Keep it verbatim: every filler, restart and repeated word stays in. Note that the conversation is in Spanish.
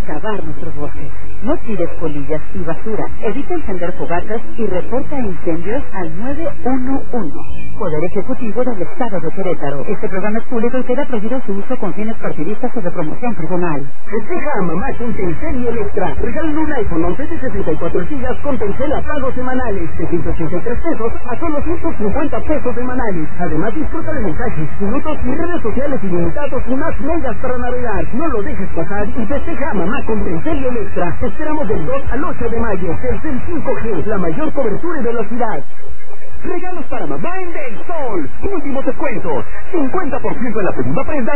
desacabar nuestros bosques. No tires colillas y basura. Evita encender fogatas y reporta incendios al nueve uno uno. Poder Ejecutivo del Estado de Querétaro. Este programa es público y queda prohibido su uso con fines partidistas o de promoción personal. Festeja a mamá con Telcel y Electra. Regálale un iPhone once de sesenta y cuatro gigas con Telcel a pagos semanales de ciento ochenta y tres pesos a solo ciento cincuenta pesos semanales. Además, disfruta de mensajes, minutos y redes sociales ilimitados y más megas para navegar. No lo dejes pasar y festeja a mamá con Telcel y Electra. Te esperamos del dos al ocho de mayo. Telcel cinco G, la mayor cobertura y velocidad. Regalos para mamá en Del Sol. Últimos descuentos. cincuenta por ciento en la segunda prenda